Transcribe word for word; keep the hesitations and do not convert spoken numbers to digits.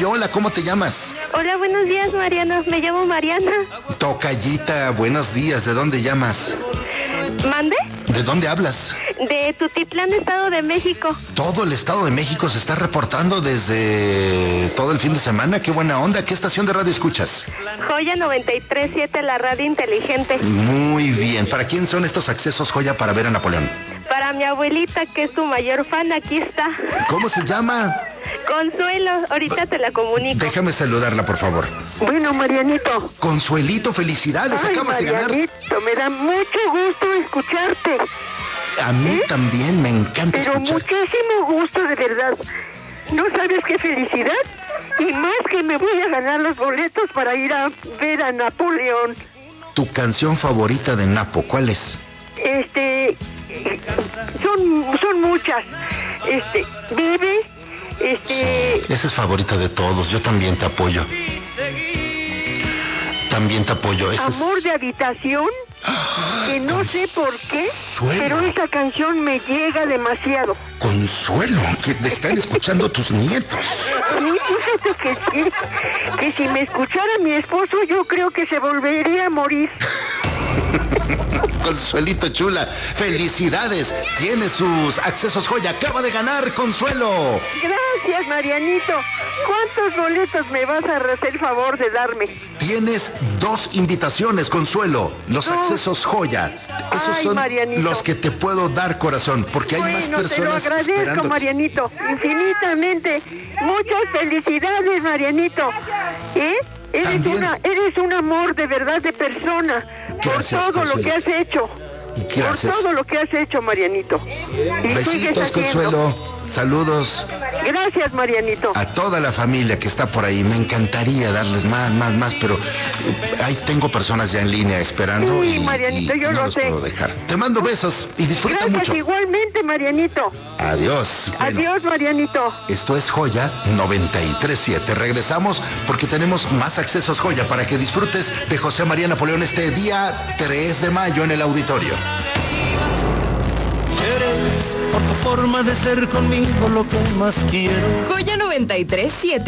hola, ¿cómo te llamas? Hola, buenos días, Mariana. Me llamo Mariana. Tocayita, buenos días. ¿De dónde llamas? ¿Mande? ¿De dónde hablas? De Tutitlán, Estado de México. Todo el Estado de México se está reportando desde todo el fin de semana. Qué buena onda. ¿Qué estación de radio escuchas? Joya noventa y tres punto siete, la radio inteligente. Muy bien. ¿Para quién son estos accesos Joya para ver a Napoleón? Para mi abuelita, que es su mayor fan, aquí está. ¿Cómo se llama? Consuelo, ahorita te la comunico. Déjame saludarla, por favor. Bueno, Marianito. Consuelito, felicidades. Ay, Acabas de ganar. Marianito, me da mucho gusto escucharte. A mí ¿Eh? también me encanta Pero escuchar. muchísimo gusto, de verdad. No sabes qué felicidad. Y más que me voy a ganar los boletos para ir a ver a Napoleón. ¿Tu canción favorita de Napo, cuál es? Este, son, son muchas. Este, Bebe, este... Esa es favorita de todos, yo también te apoyo. También te apoyo. Esa Amor es... de habitación, que no sé por qué, Consuelo. pero esa canción me llega demasiado. Consuelo, que te están escuchando tus nietos. Sí, fíjate que sí, que si me escuchara mi esposo, yo creo que se volvería a morir. Consuelito chula, felicidades. Tiene sus accesos Joya. Acaba de ganar, Consuelo. Gracias, Marianito. ¿Cuántos boletos me vas a hacer el favor de darme? Tienes dos invitaciones, Consuelo. Los Dos. accesos Joya. Esos Ay, son Marianito. los que te puedo dar, corazón, porque hay Bueno, más te lo personas agradezco, esperando. Marianito, infinitamente. Muchas felicidades, Marianito. ¿Eh? Eres También. una, eres un amor de verdad de persona. Gracias, por todo lo que Consuelo. has hecho. Gracias. Por todo lo que has hecho, Marianito. Y sigues Besitos, haciendo. Consuelo. Saludos Gracias, Marianito. a toda la familia que está por ahí. Me encantaría darles más, más, más, pero eh, ahí tengo personas ya en línea esperando. Sí, y, Marianito, y yo no lo los sé. puedo dejar. Te mando besos y disfruta Gracias mucho. igualmente, Marianito. Adiós. Bueno, Adiós, Marianito. esto es Joya noventa y tres punto siete. Regresamos porque tenemos más accesos Joya para que disfrutes de José María Napoleón este día tres de mayo en el auditorio. Eres por tu forma de ser conmigo lo que más quiero. Joya noventa y tres punto siete.